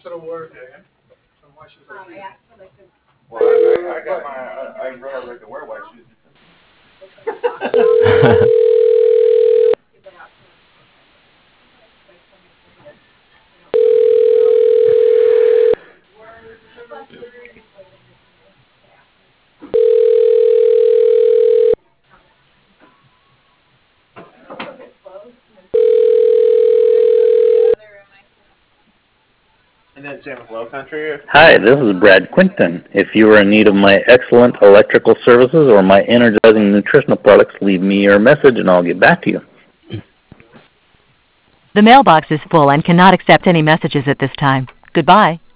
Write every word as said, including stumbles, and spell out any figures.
Well, I, I, I got my, I, I realized I could wear white shoes. And then same with Low Country. Hi, this is Brad Quinton. If you are in need of my excellent electrical services or my energizing nutritional products, leave me your message and I'll get back to you. The mailbox is full and cannot accept any messages at this time. Goodbye.